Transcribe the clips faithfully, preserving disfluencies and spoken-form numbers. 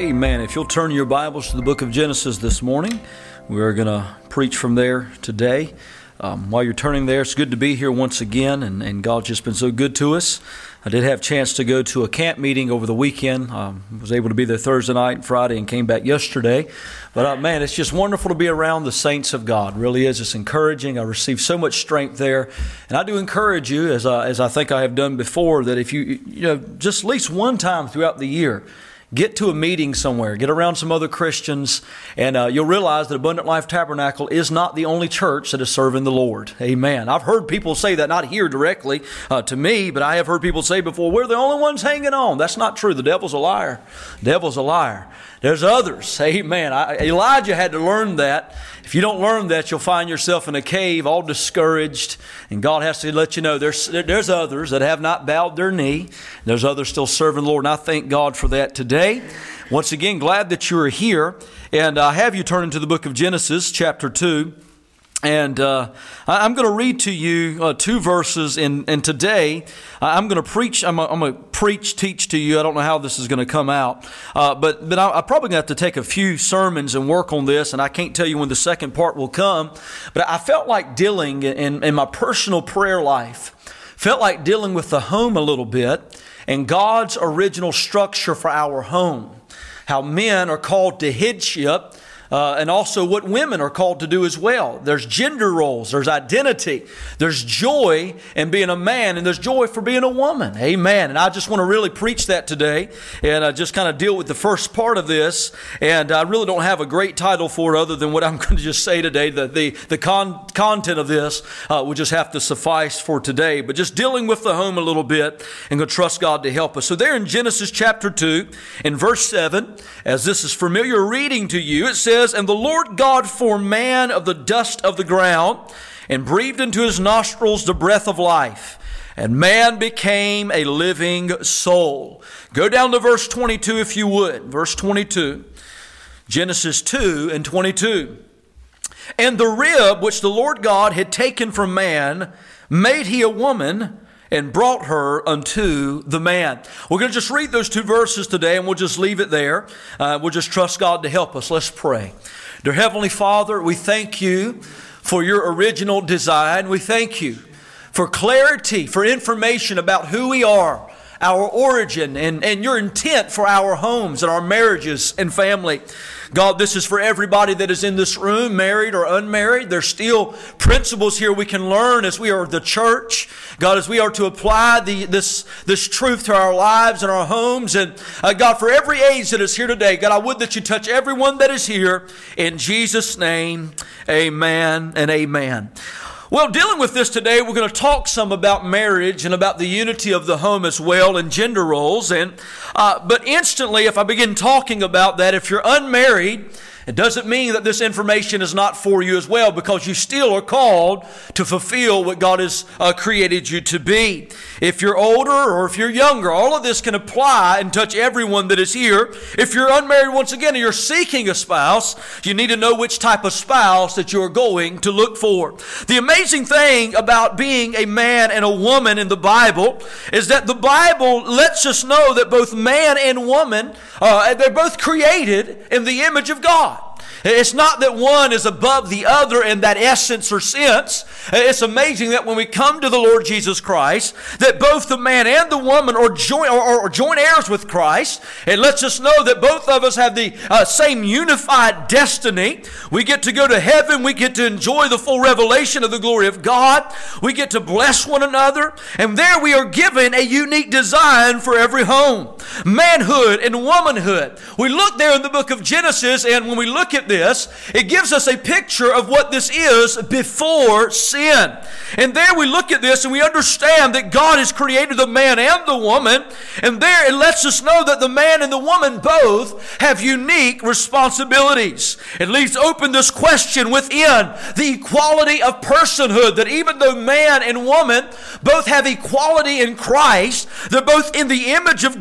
Amen. If you'll turn your Bibles to the book of Genesis this morning, we're going to preach from there today. Um, while you're turning there, it's good to be here once again, and, and God's just been so good to us. I did have a chance to go to a camp meeting over the weekend. Um, was able to be there Thursday night and Friday and came back yesterday. But uh, man, it's just wonderful to be around the saints of God. It really is. It's encouraging. I received so much strength there. And I do encourage you, as I, as I think I have done before, that if you, you know, just at least one time throughout the year, get to a meeting somewhere, get around some other Christians, and uh, you'll realize that Abundant Life Tabernacle is not the only church that is serving the Lord. Amen. I've heard people say that, not here directly uh, to me, but I have heard people say before, we're the only ones hanging on. That's not true. The devil's a liar. The devil's a liar. There's others. Amen. I, Elijah had to learn that. If you don't learn that, you'll find yourself in a cave all discouraged. And God has to let you know there's, there's others that have not bowed their knee. There's others still serving the Lord. And I thank God for that today. Once again, glad that you're here. And I have you turn into the book of Genesis, chapter two. And uh, I'm going to read to you uh, two verses, and, and today I'm going to preach. I'm, I'm going to preach, teach to you. I don't know how this is going to come out, uh, but but I, I'm probably going to have to take a few sermons and work on this. And I can't tell you when the second part will come. But I felt like dealing in, in my personal prayer life, felt like dealing with the home a little bit and God's original structure for our home. How men are called to headship. Uh, and also what women are called to do as well. There's gender roles, there's identity, there's joy in being a man, and there's joy for being a woman. Amen. And I just want to really preach that today, and uh, just kind of deal with the first part of this. And I really don't have a great title for it other than what I'm going to just say today. The the, the con- content of this uh, will just have to suffice for today. But just dealing with the home a little bit, and going to trust God to help us. So there in Genesis chapter two, in verse seven, as this is familiar reading to you, it says, "And the Lord God formed man of the dust of the ground, and breathed into his nostrils the breath of life. And man became a living soul." Go down to verse twenty-two if you would. Verse twenty-two. Genesis two and twenty-two. "And the rib which the Lord God had taken from man, made he a woman, and brought her unto the man." We're going to just read those two verses today, and we'll just leave it there. Uh, we'll just trust God to help us. Let's pray. Dear Heavenly Father, we thank you for your original design. We thank you for clarity, for information about who we are, our origin, and, and your intent for our homes and our marriages and family. God, this is for everybody that is in this room, married or unmarried. There's still principles here we can learn as we are the church. God, as we are to apply the, this, this truth to our lives and our homes. And uh, God, for every age that is here today, God, I would that you touch everyone that is here. In Jesus' name, amen and amen. Well, dealing with this today, we're going to talk some about marriage and about the unity of the home as well, and gender roles. And uh, but instantly, if I begin talking about that, if you're unmarried, it doesn't mean that this information is not for you as well, because you still are called to fulfill what God has uh, created you to be. If you're older or if you're younger, all of this can apply and touch everyone that is here. If you're unmarried, once again, and you're seeking a spouse, you need to know which type of spouse that you're going to look for. The amazing thing about being a man and a woman in the Bible is that the Bible lets us know that both man and woman, uh, they're both created in the image of God. It's not that one is above the other in that essence or sense. It's amazing that when we come to the Lord Jesus Christ, that both the man and the woman are joint, or, or joint heirs with Christ. It lets us know that both of us have the uh, same unified destiny. We get to go to heaven. We get to enjoy the full revelation of the glory of God. We get to bless one another. And there we are given a unique design for every home. Manhood and womanhood. We look there in the book of Genesis, and when we look at this, it gives us a picture of what this is before sin. And there we look at this and we understand that God has created the man and the woman. And there it lets us know that the man and the woman both have unique responsibilities. It leaves open this question within the equality of personhood, that even though man and woman both have equality in Christ, they're both in the image of God, and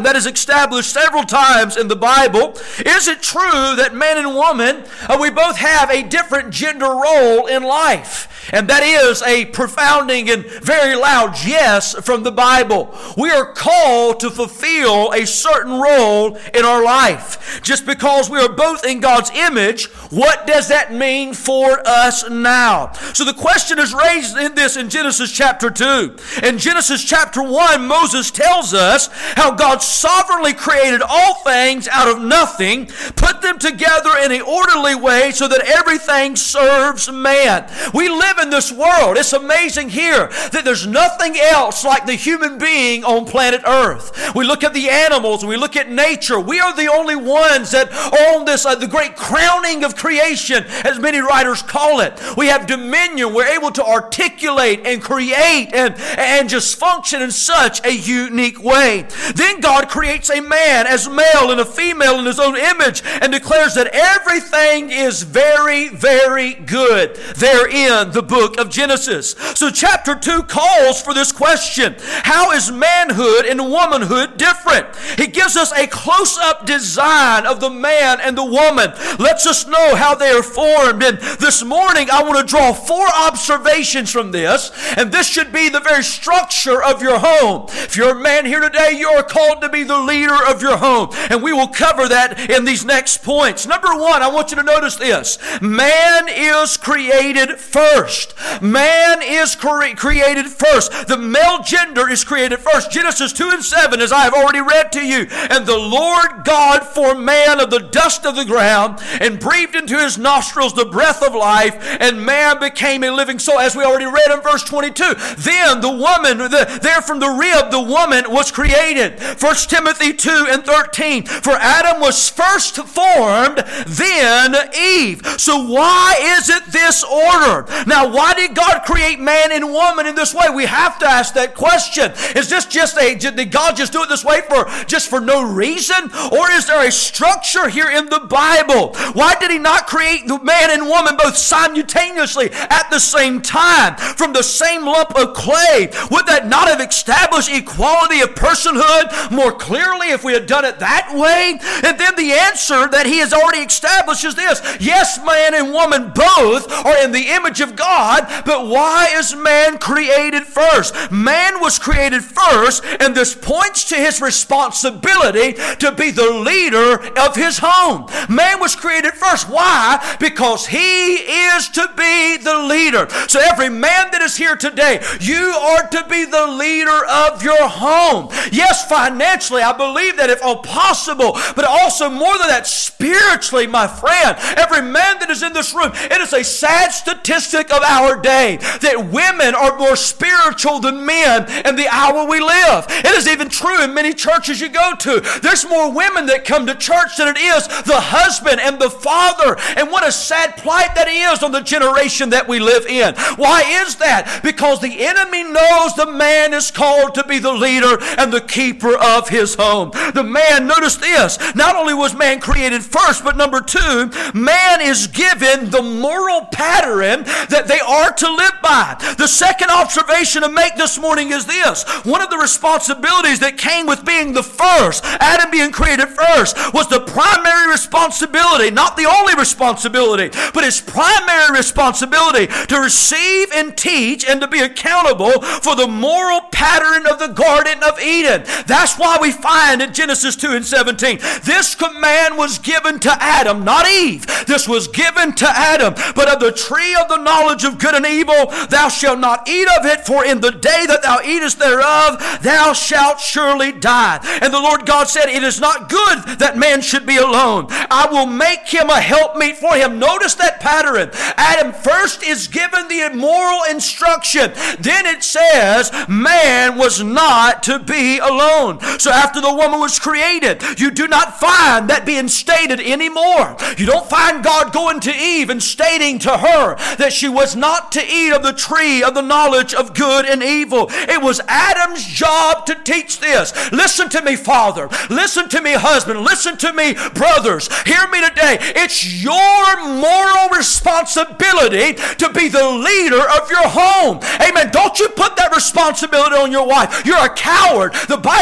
that is established several times in the Bible. Is it true that man and woman, uh, we both have a different gender role in life? And that is a profounding and very loud yes from the Bible. We are called to fulfill a certain role in our life. Just because we are both in God's image, what does that mean for us now? So the question is raised in this in Genesis chapter two. In Genesis chapter one, Moses tells us how God sovereignly created all things out of nothing, put them together in an orderly way so that everything serves man. We live in this world. It's amazing here that there's nothing else like the human being on planet Earth. We look at the animals and we look at nature. We are the only ones that are on this, uh, the great crowning of creation, as many writers call it. We have dominion. We're able to articulate and create and, and just function in such a unique way. Then God creates a man as male and a female in his own image and declares that everything is very, very good. They're in the book of Genesis. So chapter two calls for this question: how is manhood and womanhood different? He gives us a close-up design of the man and the woman, lets us know how they are formed. And this morning I want to draw four observations from this, and this should be the very structure of your home. If you're a man here today, you are called to be the leader of your home, and we will cover that in these next points. Number one, I want you to notice this: man is created first. Man is cre- created first. The male gender is created first. Genesis two and seven, as I have already read to you. And the Lord God formed man of the dust of the ground and breathed into his nostrils the breath of life, and man became a living soul, as we already read in verse twenty-two. Then the woman, the, there from the rib, the woman was created. First Timothy two and thirteen. For Adam was first formed, then Eve. So why is it this order? Now, why did God create man and woman in this way? We have to ask that question. Is this just a, did God just do it this way for just for no reason? Or is there a structure here in the Bible? Why did he not create the man and woman both simultaneously at the same time from the same lump of clay? Would that not have established equality of personhood more clearly if we had done it that way? And then the answer that he has already established is this: yes, man and woman both are in the image of God, but why is man created first? Man was created first, and this points to his responsibility to be the leader of his home. Man was created first. Why? Because he is to be the leader. So every man that is here today, you are to be the leader of your home. Yes, financially, I believe that if all possible, but also more than that, spiritually, my friend, every man that is in this room, it is a sad statistic of our day that women are more spiritual than men in the hour we live. It is even true in many churches you go to. There's more women that come to church than it is the husband and the father. And what a sad plight that is on the generation that we live in. Why is that? Because the enemy knows the man is called to be the leader and the keeper of his home. The man, notice this, not only was man created first, but number two, man is given the moral pattern that they are to live by. The second observation to make this morning is this: one of the responsibilities that came with being the first, Adam being created first, was the primary responsibility, not the only responsibility, but his primary responsibility to receive and teach and to be accountable for the moral pattern of the Garden of Eden. That's why we find in Genesis two and seventeen, this command was given to Adam, not Eve. This was given to Adam. But of the tree of the knowledge of good and evil, thou shalt not eat of it, for in the day that thou eatest thereof, thou shalt surely die. And the Lord God said, it is not good that man should be alone. I will make him a helpmeet for him. Notice that pattern. Adam first is given the immoral instruction. Then it says, man was not to be alone. So after the woman was created, you do not find that being stated anymore. You don't find God going to Eve and stating to her that she was not to eat of the tree of the knowledge of good and evil. It was Adam's job to teach this. Listen to me, father. Listen to me, husband. Listen to me, brothers. Hear me today. It's your moral responsibility to be the leader of your home. Amen. Don't you put that responsibility on your wife. You're a coward. The Bible even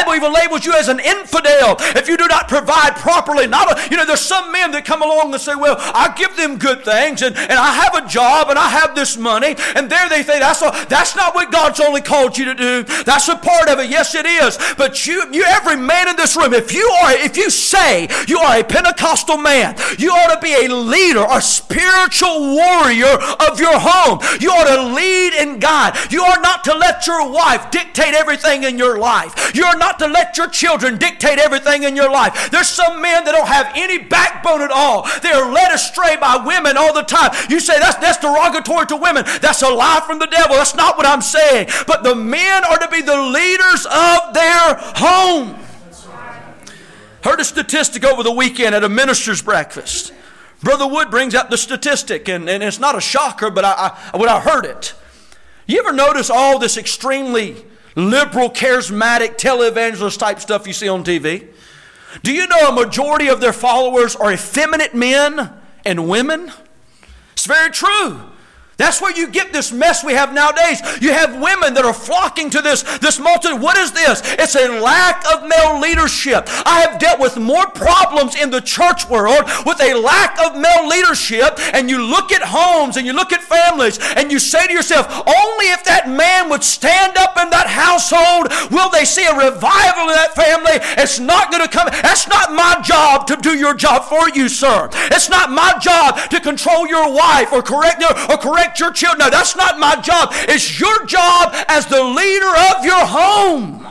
labels you as an infidel if you do not provide properly. Not a, you know, there's some men that come along and say, well, I give them good things, and, and I have a job, and I have this money, and there they think that's all. That's not what God's only called you to do. That's a part of it. Yes, it is. But you, you, every man in this room, if you are, if you say you are a Pentecostal man, you ought to be a leader, a spiritual warrior of your home. You ought to lead and guide. You are not to let your wife dictate everything in your life. You are not to let your children dictate everything in your life. There's some men that don't have any backbone at all. They are led astray by women all the time. You say that's, that's derogatory to women. That's a lie from the devil. That's not what I'm saying. But the men are to be the leaders of their home. Heard a statistic over the weekend at a minister's breakfast. Brother Wood brings out the statistic, and, and it's not a shocker, but I, I, when I heard it. You ever notice all this extremely liberal, charismatic, televangelist type stuff you see on T V? Do you know a majority of their followers are effeminate men and women? It's very true. That's where you get this mess we have nowadays. You have women that are flocking to this, this multitude. What is this? It's a lack of male leadership. I have dealt with more problems in the church world with a lack of male leadership. And you look at homes and you look at families and you say to yourself, only if that man would stand up in that household will they see a revival in that family. It's not going to come. That's not my job to do your job for you, sir. It's not my job to control your wife or correct or correct your children. No, that's not my job. It's your job as the leader of your home.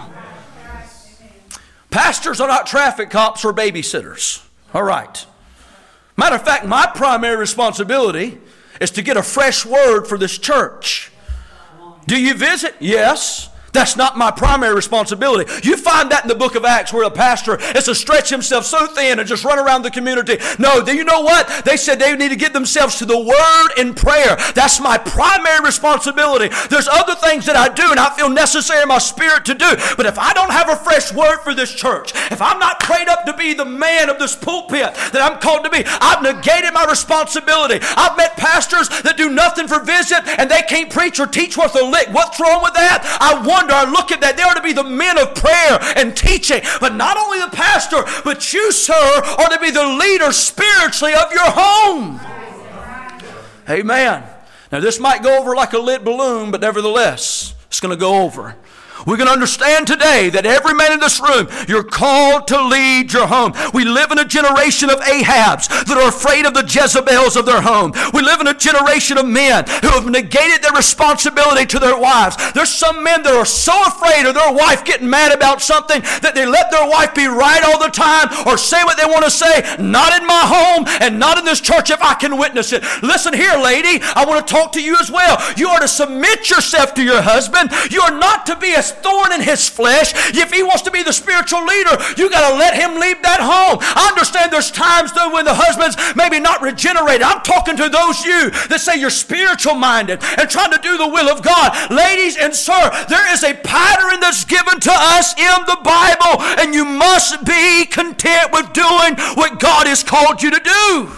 Pastors are not traffic cops or babysitters. All right. Matter of fact, my primary responsibility is to get a fresh word for this church. Do you visit? Yes. That's not my primary responsibility. You find that in the book of Acts where a pastor is to stretch himself so thin and just run around the community. No, do you know what? They said they need to get themselves to the Word and prayer. That's my primary responsibility. There's other things that I do and I feel necessary in my spirit to do. But if I don't have a fresh word for this church, if I'm not prayed up to be the man of this pulpit that I'm called to be, I've negated my responsibility. I've met pastors that do nothing for visit and they can't preach or teach worth a lick. What's wrong with that? I wonder. I look at that. They are to be the men of prayer and teaching. But not only the pastor, but you, sir, are to be the leader spiritually of your home. Amen. Now this might go over like a lit balloon, but nevertheless, it's going to go over. We're going to understand today that every man in this room, you're called to lead your home. We live in a generation of Ahabs that are afraid of the Jezebels of their home. We live in a generation of men who have negated their responsibility to their wives. There's some men that are so afraid of their wife getting mad about something that they let their wife be right all the time or say what they want to say. Not in my home and not in this church if I can witness it. Listen here, lady. I want to talk to you as well. You are to submit yourself to your husband. You are not to be a thorn in his flesh. If he wants to be the spiritual leader, you got to let him leave that home. I understand there's times though when the husband's maybe not regenerated. I'm talking to those you that say you're spiritual minded and trying to do the will of God. Ladies and sir, there is a pattern that's given to us in the Bible, and you must be content with doing what God has called you to do.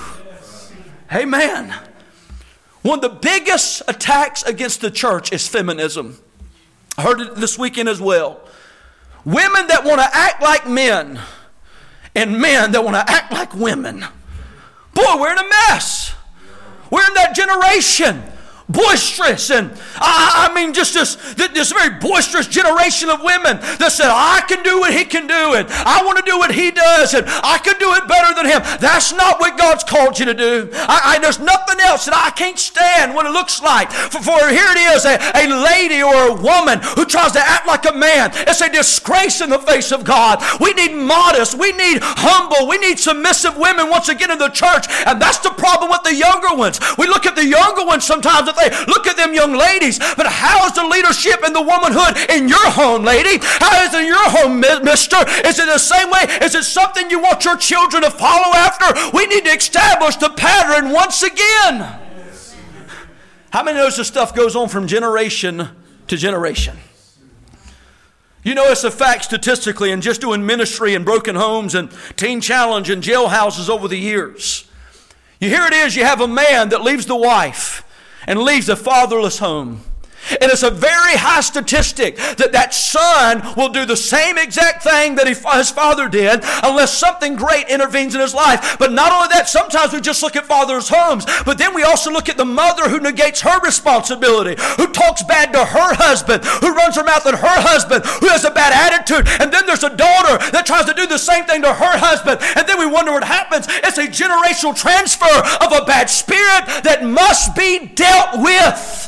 Amen. One of the biggest attacks against the church is feminism. I heard it this weekend as well. Women that want to act like men and men that want to act like women. Boy, we're in a mess. We're in that generation. Boisterous and I, I mean just this, this very boisterous generation of women that said, I can do what he can do and I want to do what he does and I can do it better than him. That's not what God's called you to do. I, I, there's nothing else that I can't stand what it looks like. For, for here it is, a, a lady or a woman who tries to act like a man. It's a disgrace in the face of God. We need modest, we need humble, we need submissive women once again in the church, and that's the problem with the younger ones. We look at the younger ones sometimes and look at them young ladies, but how is the leadership and the womanhood in your home, lady? How is it in your home, mister? Is it the same way? Is it something you want your children to follow after? We need to establish the pattern once again. How many knows this stuff goes on from generation to generation? You know, it's a fact statistically, and just doing ministry in broken homes and teen challenge and jailhouses over the years. You here it is, you have a man that leaves the wife and leaves a fatherless home. And it's a very high statistic that that son will do the same exact thing that he, his father did unless something great intervenes in his life. But not only that, sometimes we just look at fathers' homes, but then we also look at the mother who negates her responsibility, who talks bad to her husband, who runs her mouth at her husband, who has a bad attitude. And then there's a daughter that tries to do the same thing to her husband. And then we wonder what happens. It's a generational transfer of a bad spirit that must be dealt with.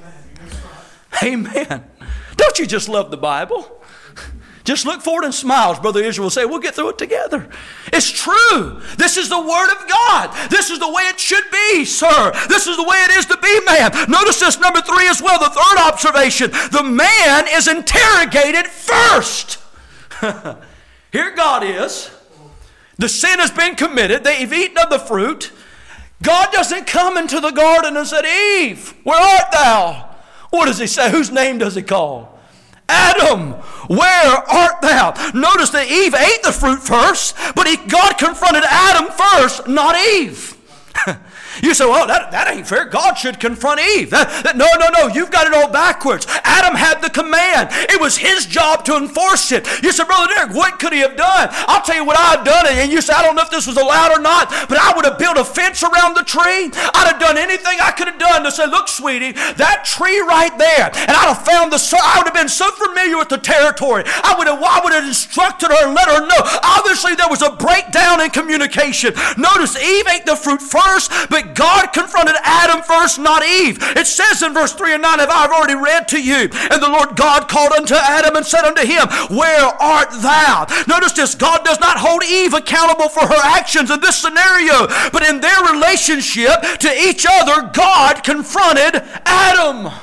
Amen. Don't you just love the Bible? Just look forward and smile. Brother Israel will say, we'll get through it together. It's true. This is the Word of God. This is the way it should be, sir. This is the way it is to be, man. Notice this, number three as well, the third observation. The man is interrogated first. Here God is. The sin has been committed. They've eaten of the fruit. God doesn't come into the garden and said, Eve, where art thou? What does he say? Whose name does he call? Adam, where art thou? Notice that Eve ate the fruit first, but he, God confronted Adam first, not Eve. You say, well, that, that ain't fair. God should confront Eve. That, that, no, no, no. You've got it all backwards. Adam had the command. It was his job to enforce it. You say, Brother Derek, what could he have done? I'll tell you what I've done. And you say, I don't know if this was allowed or not, but I would have built a fence around the tree. I'd have done anything I could have done to say, look, sweetie, that tree right there. And I'd have found the, I would have been so familiar with the territory. I would have, I would have instructed her and let her know. Obviously, there was a breakdown in communication. Notice Eve ate the fruit first, but God confronted Adam first, not Eve. It says in verse three and nine, have I already read to you? And the Lord God called unto Adam and said unto him, where art thou? Notice this, God does not hold Eve accountable for her actions in this scenario, but in their relationship to each other, God confronted Adam.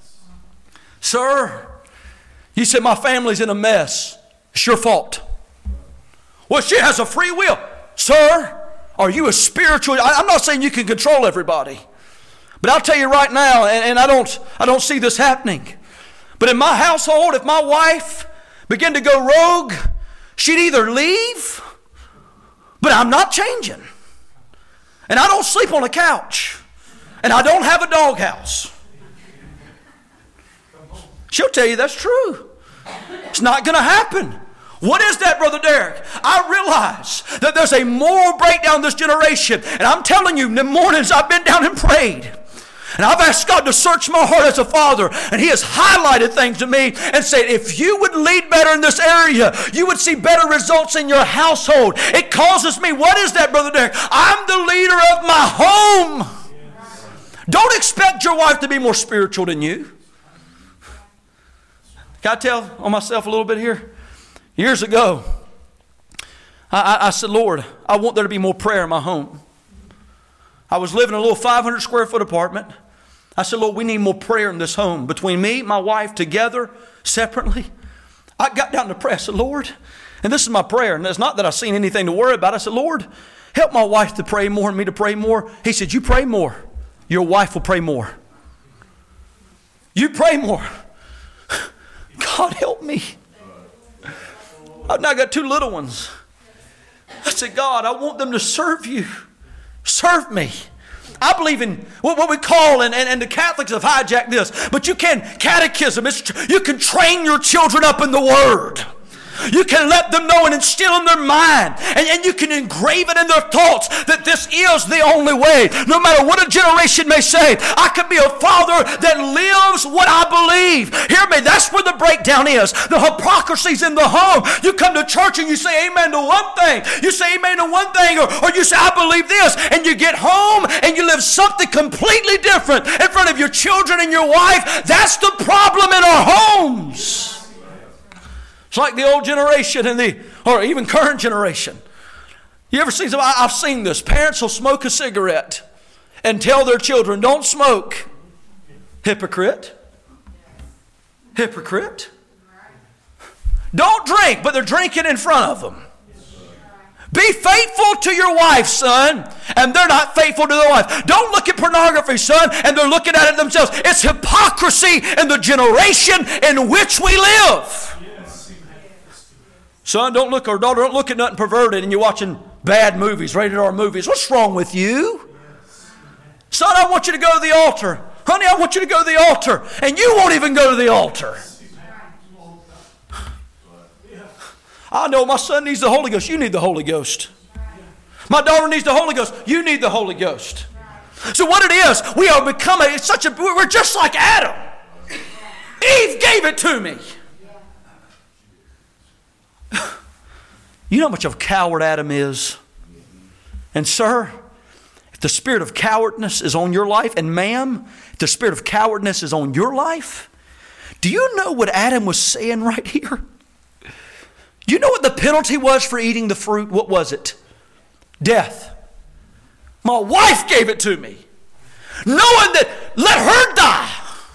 Sir, you said my family's in a mess. It's your fault. Well, she has a free will. Sir, are you a spiritual? I'm not saying you can control everybody, but I'll tell you right now, and, and I don't, I don't see this happening. But in my household, if my wife began to go rogue, she'd either leave, but I'm not changing. And I don't sleep on a couch, and I don't have a doghouse. She'll tell you that's true. It's not going to happen. What is that, Brother Derek? I realize that there's a moral breakdown in this generation. And I'm telling you, in the mornings I've been down and prayed. And I've asked God to search my heart as a father. And He has highlighted things to me and said, if you would lead better in this area, you would see better results in your household. It causes me, what is that, Brother Derek? I'm the leader of my home. Don't expect your wife to be more spiritual than you. Can I tell on myself a little bit here? Years ago, I, I, I said, Lord, I want there to be more prayer in my home. I was living in a little five hundred square foot apartment. I said, Lord, we need more prayer in this home. Between me, my wife, together, separately. I got down to prayer. I said, Lord, and this is my prayer, and it's not that I've seen anything to worry about. I said, Lord, help my wife to pray more and me to pray more. He said, you pray more. Your wife will pray more. You pray more. God help me. I've now got two little ones. I said, God, I want them to serve you. Serve me. I believe in what we call, and, and, and the Catholics have hijacked this, but you can, catechism, it's, you can train your children up in the Word. You can let them know and instill in their mind, and, and you can engrave it in their thoughts that this is the only way. No matter what a generation may say, I can be a father that lives what I believe. Hear me, that's where the breakdown is. The hypocrisy's in the home. You come to church and you say amen to one thing. You say amen to one thing, or, or you say I believe this, and you get home and you live something completely different in front of your children and your wife. That's the problem in our homes. It's like the old generation and the, or even current generation. You ever seen something? I've seen this. Parents will smoke a cigarette and tell their children, don't smoke. Hypocrite. Hypocrite. Don't drink, but they're drinking in front of them. Be faithful to your wife, son, and they're not faithful to their wife. Don't look at pornography, son, and they're looking at it themselves. It's hypocrisy in the generation in which we live. Son, don't look, or daughter, don't look at nothing perverted and you're watching bad movies, rated R movies. What's wrong with you? Son, I want you to go to the altar. Honey, I want you to go to the altar. And you won't even go to the altar. I know my son needs the Holy Ghost. You need the Holy Ghost. My daughter needs the Holy Ghost. You need the Holy Ghost. So what it is, we are becoming, it's such a, we're just like Adam. Eve gave it to me. You know how much of a coward Adam is? And sir, if the spirit of cowardness is on your life, and ma'am, if the spirit of cowardness is on your life, do you know what Adam was saying right here? Do you know what the penalty was for eating the fruit? What was it? Death. My wife gave it to me, knowing that let her die.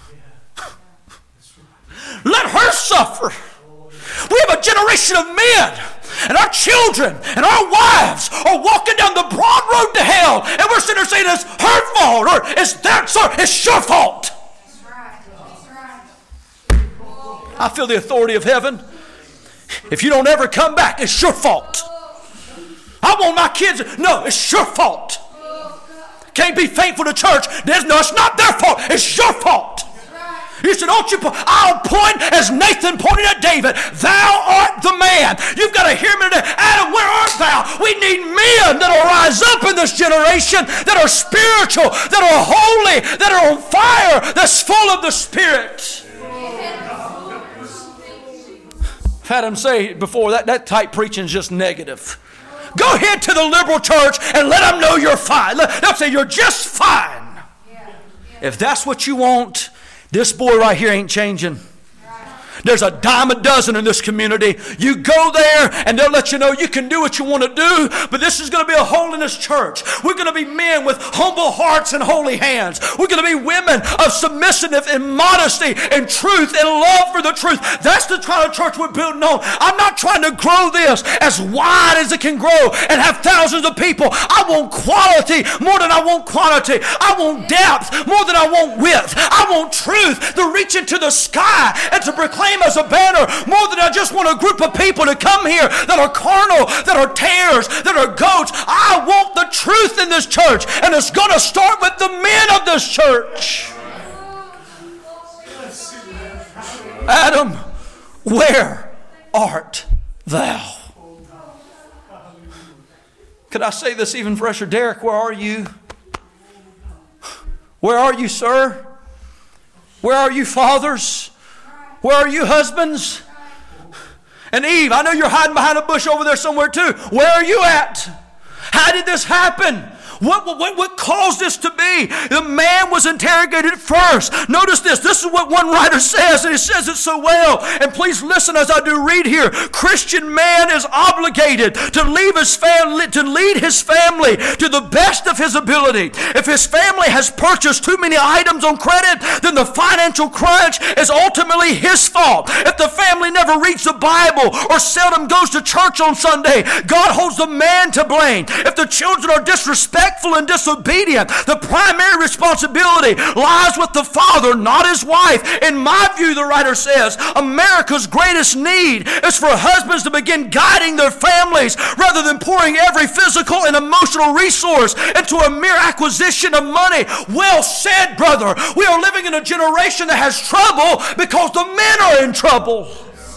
Let her suffer. We have a generation of men, and our children and our wives are walking down the broad road to hell, and we're sitting there saying it's her fault, or it's their, sir, it's your fault. That's right. That's right. I feel the authority of heaven. If you don't ever come back, it's your fault. I want my kids. No, it's your fault. Can't be faithful to church. There's no, it's not their fault. It's your fault. You said, don't you point. I'll point as Nathan pointed at David. Thou art the man. You've got to hear me today. Adam, where art thou? We need men that will rise up in this generation, that are spiritual, that are holy, that are on fire, that's full of the Spirit. I've had him say before, that, that type preaching is just negative. Go ahead to the liberal church and let them know you're fine. They'll say you're just fine. Yeah. Yeah. If that's what you want, this boy right here ain't changing. There's a dime a dozen in this community. You go there and they'll let you know you can do what you want to do, but this is going to be a holiness church. We're going to be men with humble hearts and holy hands. We're going to be women of submissiveness and modesty and truth and love for the truth. That's the kind of church we're building on. I'm not trying to grow this as wide as it can grow and have thousands of people. I want quality more than I want quantity. I want depth more than I want width. I want truth to reach into the sky and to proclaim as a banner more than I just want a group of people to come here that are carnal, that are tares, that are goats. I want the truth in this church, and it's going to start with the men of this church. Adam, where art thou? Could I say this even fresher? Derek, where are you? Where are you, sir? Where are you, fathers? Where are you, husbands? And Eve, I know you're hiding behind a bush over there somewhere too. Where are you at? How did this happen? What, what, what caused this to be? The man was interrogated first. Notice this. This is what one writer says, and he says it so well. And please listen as I do read here. Christian man is obligated to leave his family, to lead his family to the best of his ability. If his family has purchased too many items on credit, then the financial crunch is ultimately his fault. If the family never reads the Bible or seldom goes to church on Sunday, God holds the man to blame. If the children are disrespectful and disobedient, the primary responsibility lies with the father, not his wife. In my view, the writer says, America's greatest need is for husbands to begin guiding their families rather than pouring every physical and emotional resource into a mere acquisition of money. Well said, brother. We are living in a generation that has trouble because the men are in trouble.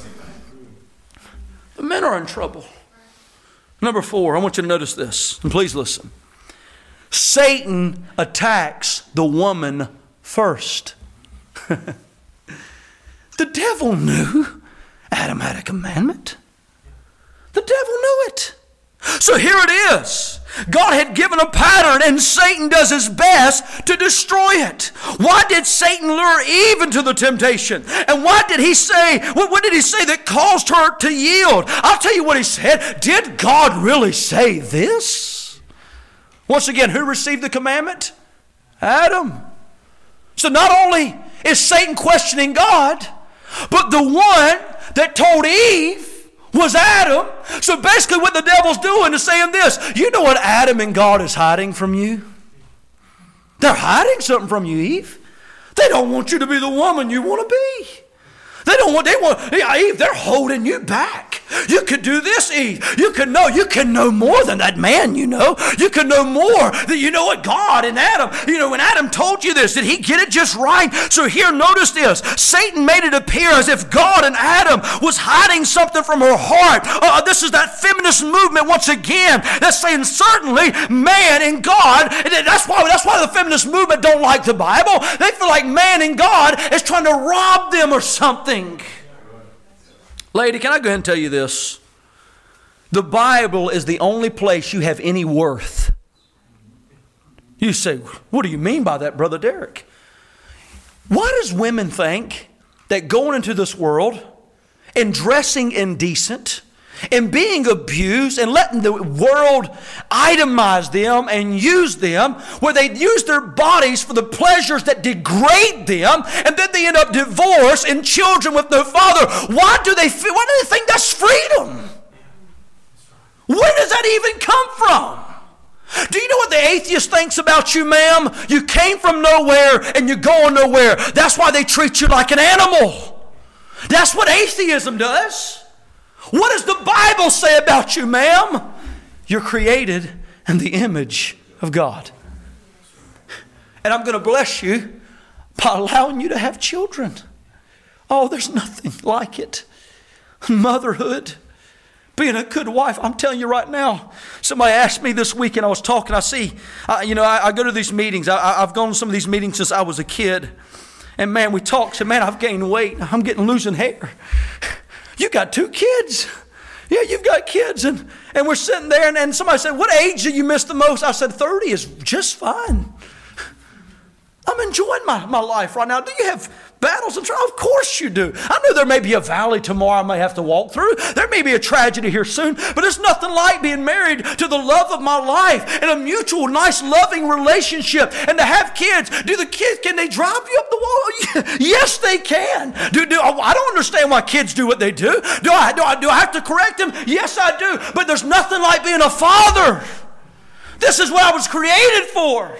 The men are in trouble. Number four, I want you to notice this, and please listen. Satan attacks the woman first. The devil knew Adam had a commandment. The devil knew it. So here it is. God had given a pattern, and Satan does his best to destroy it. Why did Satan lure Eve into the temptation? And why did he say, what, what did he say that caused her to yield? I'll tell you what he said. Did God really say this? Once again, who received the commandment? Adam. So not only is Satan questioning God, but the one that told Eve was Adam. So basically what the devil's doing is saying this. You know what Adam and God is hiding from you? They're hiding something from you, Eve. They don't want you to be the woman you want to be. They don't want, they want, yeah, Eve, they're holding you back. You could do this, Eve. You could know. You can know more than that man, you know. You can know more than you know what God and Adam, you know, when Adam told you this, did he get it just right? So here, notice this. Satan made it appear as if God and Adam was hiding something from her heart. Uh, this is that feminist movement once again that's saying certainly man and God. And that's why, that's why the feminist movement don't like the Bible. They feel like man and God is trying to rob them or something. Lady, can I go ahead and tell you this? The Bible is the only place you have any worth. You say, what do you mean by that, Brother Derek? Why does women think that going into this world and dressing indecent and being abused and letting the world itemize them and use them, where they use their bodies for the pleasures that degrade them, and then they end up divorced and children with no father? Why do they feel, why do they think that's freedom? Where does that even come from? Do you know what the atheist thinks about you, ma'am? You came from nowhere and you're going nowhere. That's why they treat you like an animal. That's what atheism does. What does the Bible say about you, ma'am? You're created in the image of God. And I'm going to bless you by allowing you to have children. Oh, there's nothing like it. Motherhood, being a good wife. I'm telling you right now, somebody asked me this week and I was talking, I see, I, you know, I, I go to these meetings. I, I've gone to some of these meetings since I was a kid. And man, we talk, said, man, I've gained weight. I'm getting losing hair. You got two kids. Yeah, you've got kids. And, and we're sitting there and, and somebody said, what age do you miss the most? I said, thirty is just fine. I'm enjoying my, my life right now. Do you have battles and trials? Of course you do. I know there may be a valley tomorrow I may have to walk through. There may be a tragedy here soon. But there's nothing like being married to the love of my life and a mutual, nice, loving relationship. And to have kids. Do the kids, can they drive you up the wall? Yes, they can. Do, do, I don't understand why kids do what they do. Do I, do, I, do I have to correct them? Yes, I do. But there's nothing like being a father. This is what I was created for.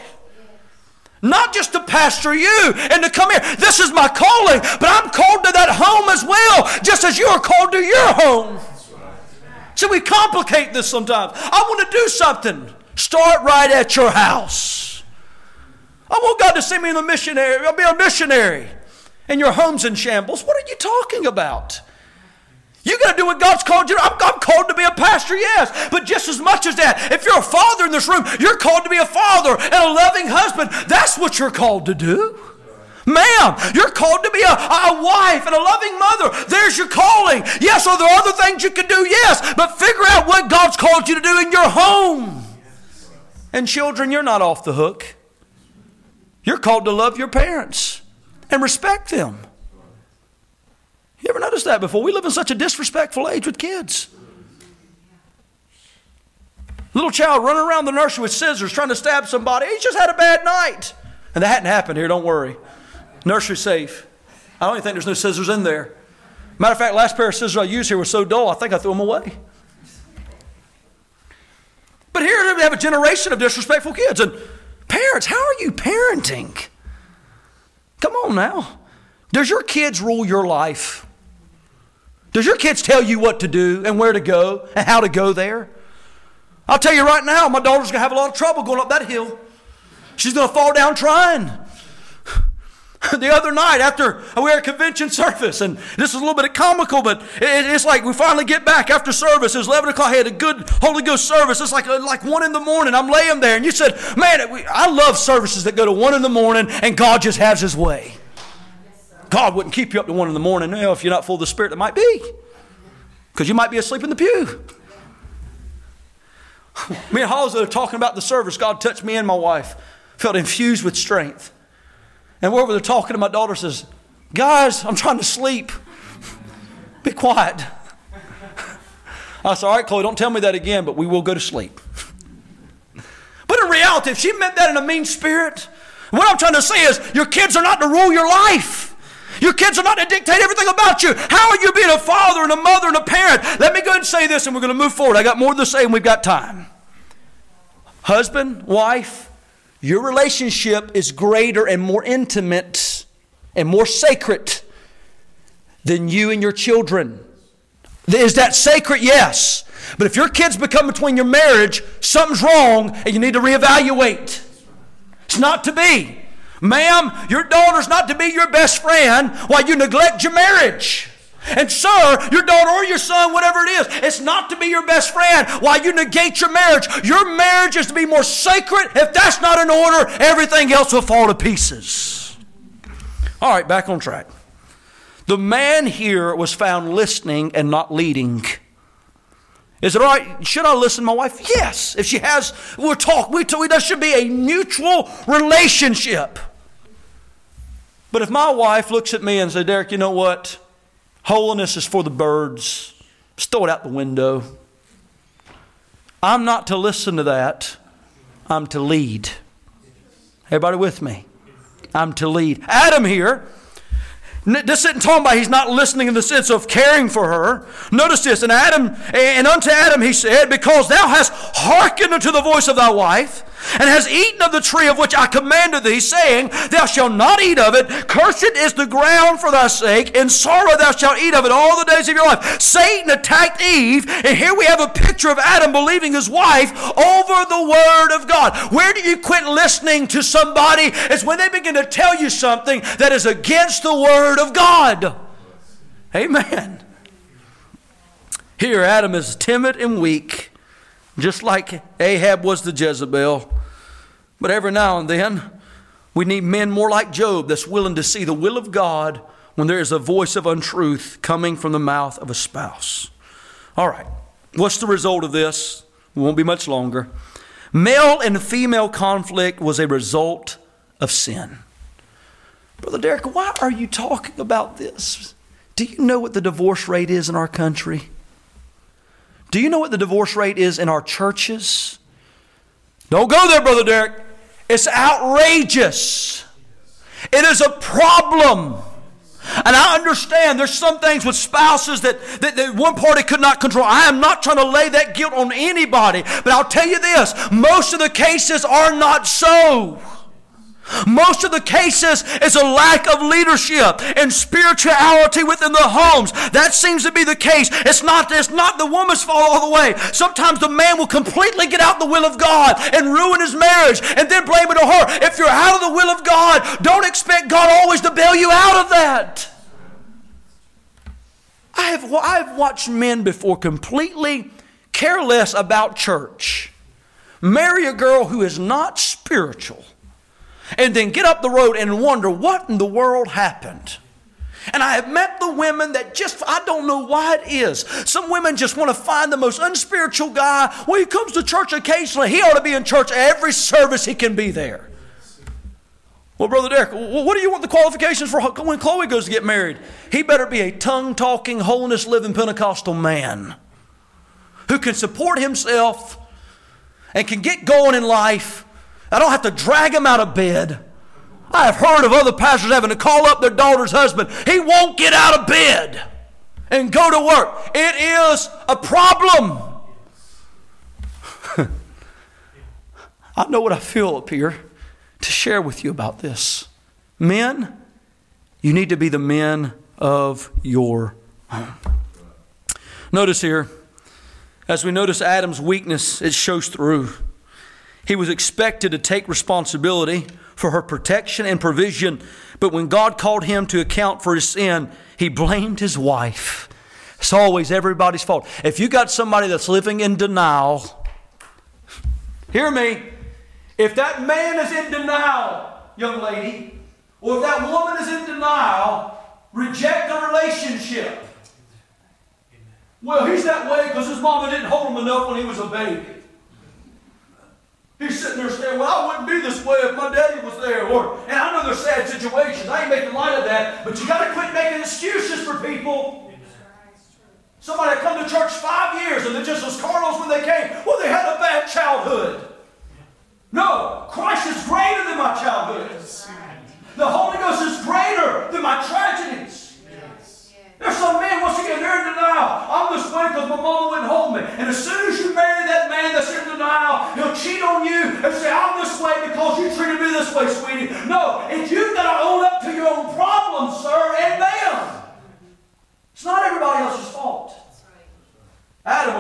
Not just to pastor you and to come here. This is my calling, but I'm called to that home as well, just as you are called to your home. So we complicate this sometimes. I want to do something. Start right at your house. I want God to send me in the missionary. I'll be a missionary. And your home's in shambles. What are you talking about? You got to do what God's called you. I'm, I'm called to be a pastor, yes. But just as much as that, if you're a father in this room, you're called to be a father and a loving husband. That's what you're called to do. Ma'am, you're called to be a, a wife and a loving mother. There's your calling. Yes, are there other things you can do? Yes. But figure out what God's called you to do in your home. And children, you're not off the hook. You're called to love your parents and respect them. You ever noticed that before? We live in such a disrespectful age with kids. Little child running around the nursery with scissors trying to stab somebody. He's just had a bad night. And that hadn't happened here, don't worry. Nursery's safe. I don't even think there's no scissors in there. Matter of fact, last pair of scissors I used here were so dull, I think I threw them away. But here we have a generation of disrespectful kids. And parents, how are you parenting? Come on now. Does your kids rule your life? Does your kids tell you what to do and where to go and how to go there? I'll tell you right now, my daughter's going to have a lot of trouble going up that hill. She's going to fall down trying. The other night after we were at a convention service, and this is a little bit comical, but it's like we finally get back after service. It was eleven o'clock. I had a good Holy Ghost service. It's like like one in the morning. I'm laying there, and you said, man, I love services that go to one in the morning and God just has his way. God wouldn't keep you up to one in the morning. You know, if you're not full of the Spirit, it might be. Because you might be asleep in the pew. Me and Hollis are talking about the service. God touched me and my wife. Felt infused with strength. And we're over there talking, and my daughter says, guys, I'm trying to sleep. Be quiet. I said, all right, Chloe, don't tell me that again, but we will go to sleep. But in reality, if she meant that in a mean spirit, what I'm trying to say is your kids are not to rule your life. Your kids are not to dictate everything about you. How are you being a father and a mother and a parent? Let me go ahead and say this, and we're going to move forward. I got more to say, and we've got time. Husband, wife, your relationship is greater and more intimate and more sacred than you and your children. Is that sacred? Yes. But if your kids become between your marriage, something's wrong and you need to reevaluate. It's not to be. Ma'am, your daughter's not to be your best friend while you neglect your marriage. And sir, your daughter or your son, whatever it is, it's not to be your best friend while you negate your marriage. Your marriage is to be more sacred. If that's not in order, everything else will fall to pieces. All right, back on track. The man here was found listening and not leading. Is it all right? Should I listen to my wife? Yes. If she has, we'll talk. We, there should be a mutual relationship. But if my wife looks at me and says, Derek, you know what? Holiness is for the birds. Just throw it out the window. I'm not to listen to that. I'm to lead. Everybody with me? I'm to lead. Adam here, this isn't talking about he's not listening in the sense of caring for her. Notice this, and Adam, and unto Adam he said, because thou hast hearkened unto the voice of thy wife, and hast eaten of the tree of which I commanded thee, saying, thou shalt not eat of it. Cursed is the ground for thy sake. In sorrow thou shalt eat of it all the days of your life. Satan attacked Eve, and here we have a picture of Adam believing his wife over the Word of God. Where do you quit listening to somebody? It's when they begin to tell you something that is against the Word of God. Amen. Here Adam is timid and weak, just like Ahab was the Jezebel. But every now and then, we need men more like Job that's willing to see the will of God when there is a voice of untruth coming from the mouth of a spouse. All right, what's the result of this? It won't be much longer. Male and female conflict was a result of sin. Brother Derek, why are you talking about this? Do you know what the divorce rate is in our country? Do you know what the divorce rate is in our churches? Don't go there, Brother Derek. It's outrageous. It is a problem. And I understand there's some things with spouses that, that, that one party could not control. I am not trying to lay that guilt on anybody. But I'll tell you this, most of the cases are not so. Most of the cases is a lack of leadership and spirituality within the homes. That seems to be the case. It's not, it's not the woman's fault all the way. Sometimes the man will completely get out the will of God and ruin his marriage and then blame it on her. If you're out of the will of God, don't expect God always to bail you out of that. I have, I have watched men before completely care less about church. Marry a girl who is not spiritual. And then get up the road and wonder what in the world happened. And I have met the women that just, I don't know why it is. Some women just want to find the most unspiritual guy. Well, he comes to church occasionally. He ought to be in church every service he can be there. Well, Brother Derek, what do you want the qualifications for when Chloe goes to get married? He better be a tongue-talking, holiness-living Pentecostal man who can support himself and can get going in life. I don't have to drag him out of bed. I have heard of other pastors having to call up their daughter's husband. He won't get out of bed and go to work. It is a problem. I know what I feel up here to share with you about this. Men, you need to be the men of your home. Notice here, as we notice Adam's weakness, it shows through. He was expected to take responsibility for her protection and provision, but when God called him to account for his sin, he blamed his wife. It's always everybody's fault. If you got somebody that's living in denial, hear me, if that man is in denial, young lady, or if that woman is in denial, reject the relationship. Well, he's that way because his mama didn't hold him enough when he was a baby. He's sitting there saying, well, I wouldn't be this way if my daddy was there. Or, and I know there's sad situations. I ain't making light of that. But you got to quit making excuses for people. Somebody come to church five years and they're just as carnal when they came. Well, they had a bad childhood. No, Christ is greater than my childhood. The Holy Ghost is greater than my tragedies. There's some man wants to get there in denial. I'm this way because my mama wouldn't hold me. And as soon as you marry that man that's in denial, he'll cheat on you and say, I'm this way because you treated me this way, sweetie. No, and you've got to own up to your own problems, sir and ma'am. It's not everybody else's fault.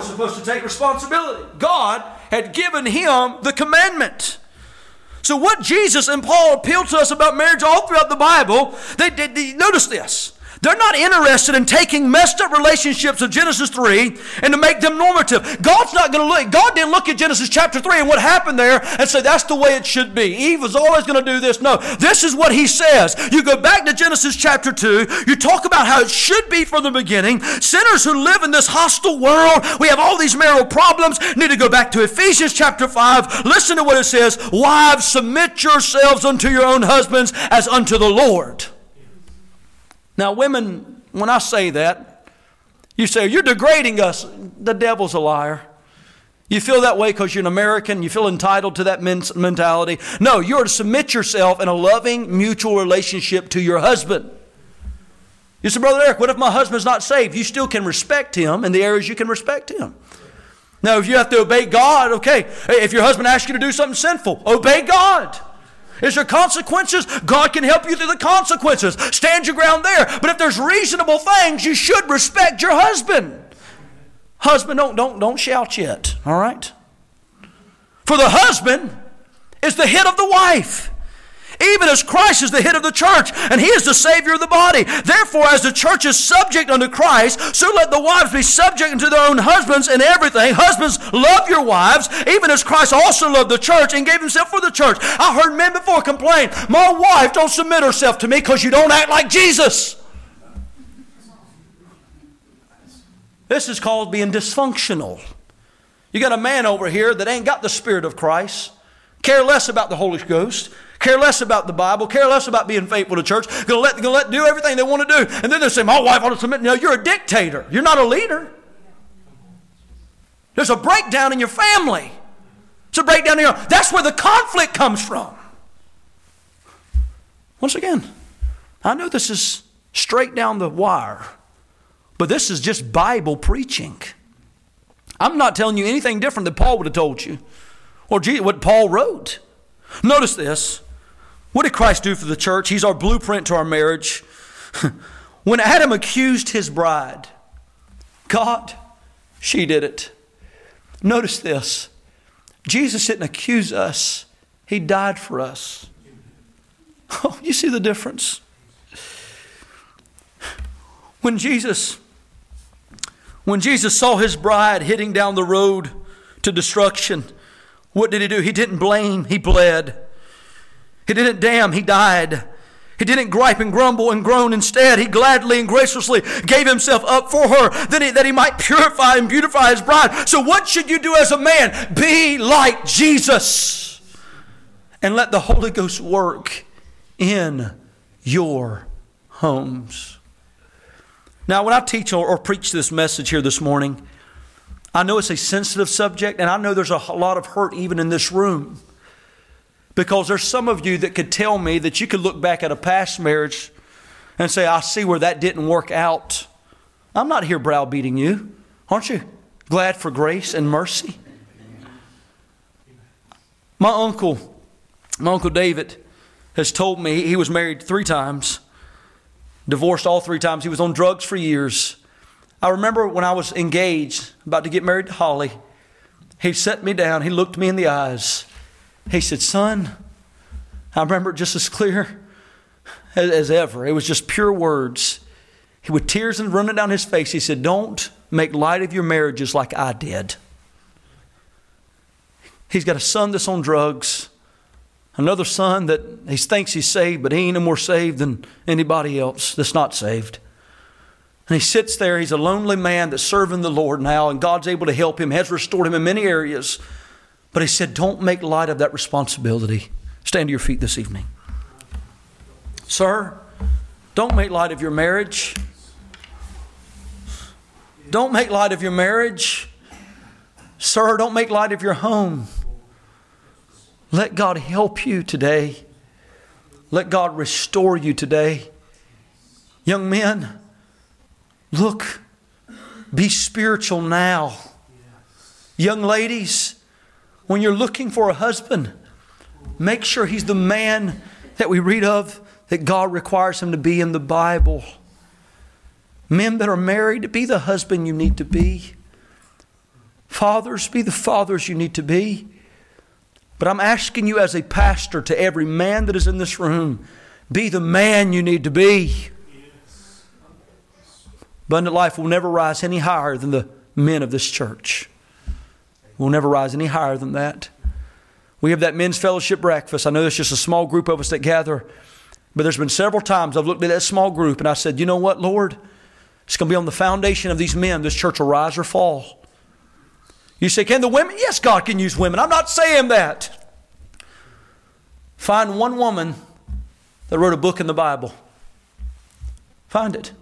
was supposed to take responsibility. God had given him the commandment. So what Jesus and Paul appealed to us about marriage all throughout the Bible, they, they, they notice this. They're not interested in taking messed up relationships of Genesis three and to make them normative. God's not going to look, God didn't look at Genesis chapter three and what happened there and say that's the way it should be. Eve was always going to do this. No, this is what he says. You go back to Genesis chapter two, you talk about how it should be from the beginning. Sinners who live in this hostile world, we have all these marital problems, need to go back to Ephesians chapter five. Listen to what it says. Wives, submit yourselves unto your own husbands as unto the Lord. Now, women, when I say that, you say, you're degrading us. The devil's a liar. You feel that way because you're an American. You feel entitled to that mentality. No, you're to submit yourself in a loving, mutual relationship to your husband. You say, Brother Eric, what if my husband's not saved? You still can respect him in the areas you can respect him. Now, if you have to obey God, okay. If your husband asks you to do something sinful, obey God. Is there consequences? God can help you through the consequences. Stand your ground there. But if there's reasonable things, you should respect your husband. Husband, don't, don't, don't shout yet, all right? For the husband is the head of the wife, even as Christ is the head of the church, and he is the Savior of the body. Therefore, as the church is subject unto Christ, so let the wives be subject unto their own husbands in everything. Husbands, love your wives, even as Christ also loved the church and gave himself for the church. I heard men before complain, my wife don't submit herself to me because you don't act like Jesus. This is called being dysfunctional. You got a man over here that ain't got the Spirit of Christ, care less about the Holy Ghost, care less about the Bible, care less about being faithful to church, going to let, gonna let do everything they want to do. And then they say, my wife ought to submit. No, you're a dictator. You're not a leader. There's a breakdown in your family. It's a breakdown in your... That's where the conflict comes from. Once again, I know this is straight down the wire, but this is just Bible preaching. I'm not telling you anything different than Paul would have told you, or what Paul wrote. Notice this. What did Christ do for the church? He's our blueprint to our marriage. When Adam accused his bride, God, she did it. Notice this. Jesus didn't accuse us. He died for us. Oh, you see the difference? When Jesus, when Jesus saw his bride heading down the road to destruction, what did he do? He didn't blame, he bled. He didn't damn, he died. He didn't gripe and grumble and groan. Instead, he gladly and graciously gave himself up for her that he, that he might purify and beautify his bride. So what should you do as a man? Be like Jesus. And let the Holy Ghost work in your homes. Now, when I teach or, or preach this message here this morning, I know it's a sensitive subject, and I know there's a lot of hurt even in this room. Because there's some of you that could tell me that you could look back at a past marriage and say, I see where that didn't work out. I'm not here browbeating you. Aren't you glad for grace and mercy? My uncle, my Uncle David has told me he was married three times, divorced all three times. He was on drugs for years. I remember when I was engaged, about to get married to Holly, he sat me down, he looked me in the eyes. He said, son, I remember it just as clear as, as ever. It was just pure words. He, with tears and running down his face, he said, don't make light of your marriages like I did. He's got a son that's on drugs, another son that he thinks he's saved, but he ain't no more saved than anybody else that's not saved. And he sits there, he's a lonely man that's serving the Lord now, and God's able to help him, has restored him in many areas. But he said, don't make light of that responsibility. Stand to your feet this evening. Sir, don't make light of your marriage. Don't make light of your marriage. Sir, don't make light of your home. Let God help you today. Let God restore you today. Young men, look, be spiritual now. Young ladies, when you're looking for a husband, make sure he's the man that we read of, that God requires him to be in the Bible. Men that are married, be the husband you need to be. Fathers, be the fathers you need to be. But I'm asking you as a pastor to every man that is in this room, be the man you need to be. Abundant Life will never rise any higher than the men of this church. We'll never rise any higher than that. We have that men's fellowship breakfast. I know there's just a small group of us that gather. But there's been several times I've looked at that small group and I said, you know what, Lord? It's going to be on the foundation of these men. This church will rise or fall. You say, can the women? Yes, God can use women. I'm not saying that. Find one woman that wrote a book in the Bible. Find it.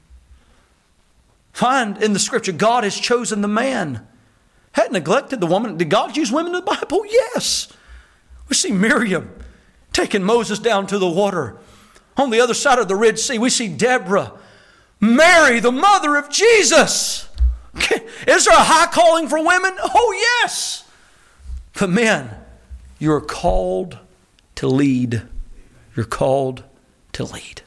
Find in the Scripture, God has chosen the man. Hadn't neglected the woman. Did God use women in the Bible? Yes. We see Miriam taking Moses down to the water. On the other side of the Red Sea, we see Deborah, Mary, the mother of Jesus. Is there a high calling for women? Oh, yes. But men, you're called to lead. You're called to lead.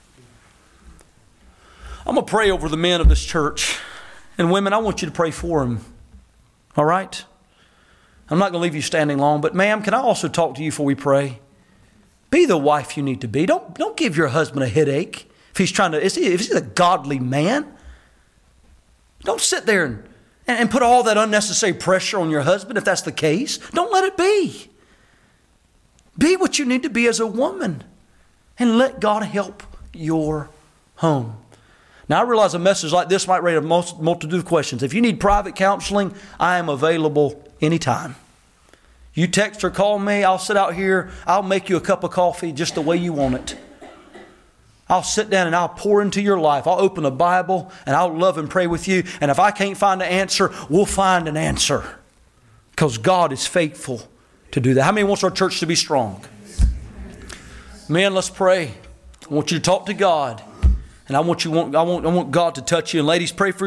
I'm going to pray over the men of this church. And women, I want you to pray for them. All right? I'm not going to leave you standing long, but ma'am, can I also talk to you before we pray? Be the wife you need to be. Don't, don't give your husband a headache if he's trying to, if he's a godly man. Don't sit there and, and put all that unnecessary pressure on your husband if that's the case. Don't let it be. Be what you need to be as a woman and let God help your home. Now, I realize a message like this might raise a multitude of questions. If you need private counseling, I am available anytime. You text or call me, I'll sit out here, I'll make you a cup of coffee just the way you want it. I'll sit down and I'll pour into your life. I'll open a Bible and I'll love and pray with you. And if I can't find an answer, we'll find an answer. Because God is faithful to do that. How many wants our church to be strong? Men, let's pray. I want you to talk to God. And I want you, I want, I want God to touch you. And ladies, pray for